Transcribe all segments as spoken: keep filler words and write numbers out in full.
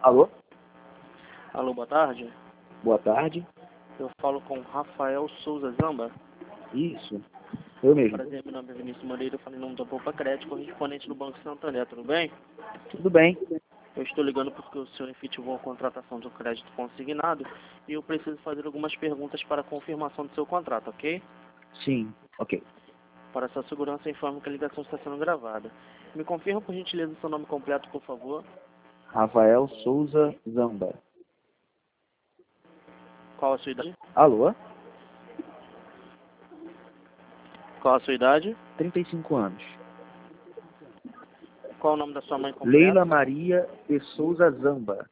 Alô? Alô, boa tarde. Boa tarde. Eu falo com Rafael Souza Zamba. Isso, eu mesmo. Prazer, meu nome é Vinícius Moreira, eu falo em nome da Poupa Crédito, correspondente do Banco Santander, tudo bem? Tudo bem? Eu estou ligando porque o senhor efetivou a contratação de um crédito consignado e eu preciso fazer algumas perguntas para confirmação do seu contrato, ok? Sim, ok. Para sua segurança, informo que a ligação está sendo gravada. Me confirma, por gentileza, o seu nome completo, por favor. Rafael Souza Zamba. Qual a sua idade? Alô? Qual a sua idade? trinta e cinco anos. Qual o nome da sua mãe completa? Leila Maria de Souza Zamba.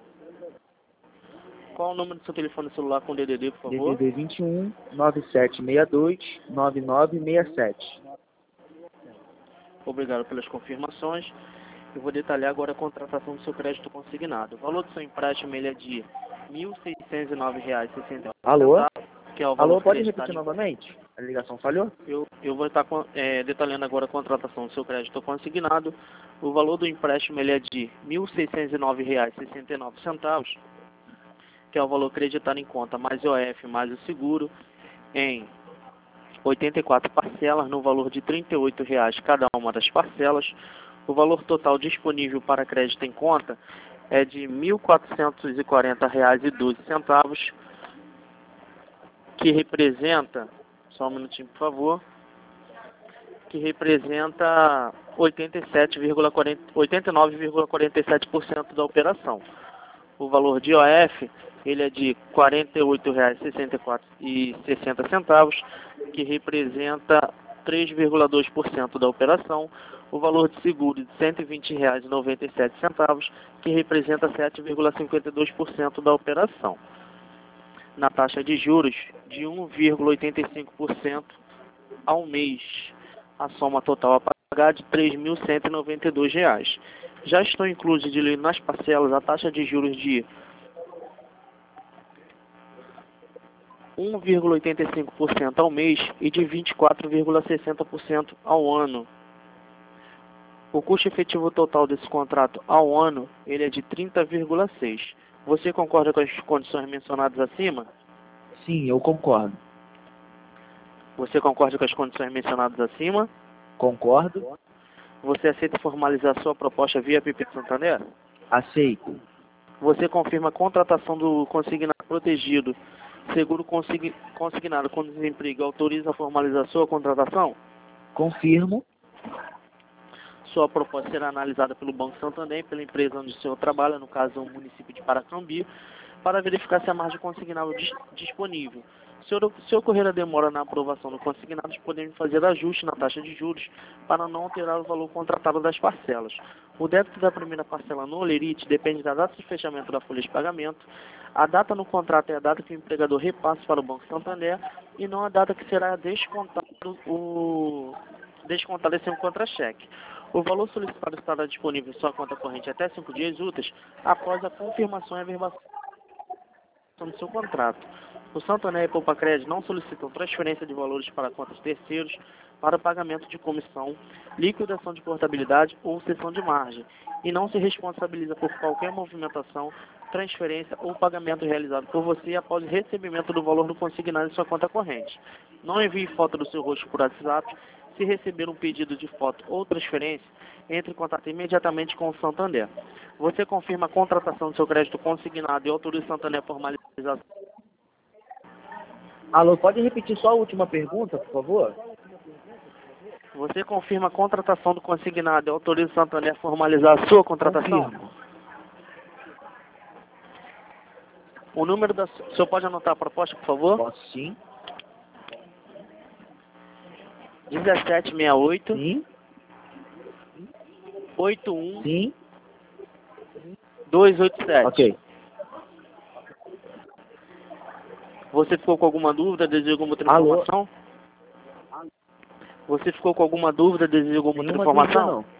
Qual o número do seu telefone celular com D D D, por favor? D D D vinte e um, nove sete seis dois, nove nove seis sete. Obrigado pelas confirmações. Eu vou detalhar agora a contratação do seu crédito consignado. O valor do seu empréstimo ele é de mil seiscentos e nove reais e sessenta centavos. Alô? Que é o valor Alô, pode acreditado repetir em- novamente? A ligação falhou? Eu, eu vou estar com- é, detalhando agora a contratação do seu crédito consignado. O valor do empréstimo ele é de mil seiscentos e nove reais e sessenta e nove centavos, que é o valor acreditado em conta, mais I O F, mais o seguro, em oitenta e quatro parcelas, no valor de trinta e oito reais cada uma das parcelas. O valor total disponível para crédito em conta é de mil quatrocentos e quarenta reais e doze centavos, que representa, só um minutinho por favor, que representa oitenta e sete vírgula quarenta, oitenta e nove vírgula quarenta e sete por cento da operação. O valor de I O F ele é de quarenta e oito reais e sessenta e quatro centavos, que representa três vírgula dois por cento da operação. O valor de seguro de cento e vinte reais e noventa e sete centavos, que representa sete vírgula cinquenta e dois por cento da operação. Na taxa de juros de um vírgula oitenta e cinco por cento ao mês. A soma total a pagar de três mil cento e noventa e dois reais. Já estão inclusos de nas parcelas a taxa de juros de um vírgula oitenta e cinco por cento ao mês e de vinte e quatro vírgula sessenta por cento ao ano. O custo efetivo total desse contrato ao ano ele é de trinta vírgula seis. Você concorda com as condições mencionadas acima? Sim, eu concordo. Você concorda com as condições mencionadas acima? Concordo? Você aceita formalizar sua proposta via P P Santander? Aceito. Você confirma a contratação do consignado protegido, seguro consign- consignado com desemprego, autoriza a formalizar sua contratação? Confirmo. Sua proposta será analisada pelo Banco Santander e pela empresa onde o senhor trabalha, no caso o município de Paracambi, para verificar se a margem consignada dis disponível. Se, or se ocorrer a demora na aprovação do consignado, podemos fazer ajuste na taxa de juros para não alterar o valor contratado das parcelas. O débito da primeira parcela no Olerite depende da data de fechamento da folha de pagamento. A data no contrato é a data que o empregador repasse para o Banco Santander e não a data que será descontado o descontado esse contra-cheque. O valor solicitado estará disponível em sua conta corrente até cinco dias úteis após a confirmação e averbação do seu contrato. O Santander e a Poupa Crédito não solicitam transferência de valores para contas terceiros para pagamento de comissão, liquidação de portabilidade ou cessão de margem e não se responsabiliza por qualquer movimentação, transferência ou pagamento realizado por você após o recebimento do valor do consignado em sua conta corrente. Não envie foto do seu rosto por WhatsApp. Se receber um pedido de foto ou transferência, entre em contato imediatamente com o Santander. Você confirma a contratação do seu crédito consignado e autoriza o Santander a formalizar. Alô, pode repetir só a última pergunta, por favor? Você confirma a contratação do consignado e autoriza o Santander a formalizar a sua contratação? Confirmo. O número da... O senhor pode anotar a proposta, por favor? Posso sim? dezessete sessenta e oito, Sim? oitenta e um, Sim? duzentos e oitenta e sete. Ok. Você ficou com alguma dúvida, deseja alguma outra Alô? informação? Você ficou com alguma dúvida, deseja alguma outra Nenhuma dúvida, informação? não.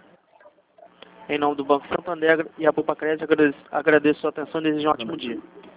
Em nome do Banco Santander e a Poupa Crédito, agradeço, agradeço a sua atenção e desejo um ótimo dia.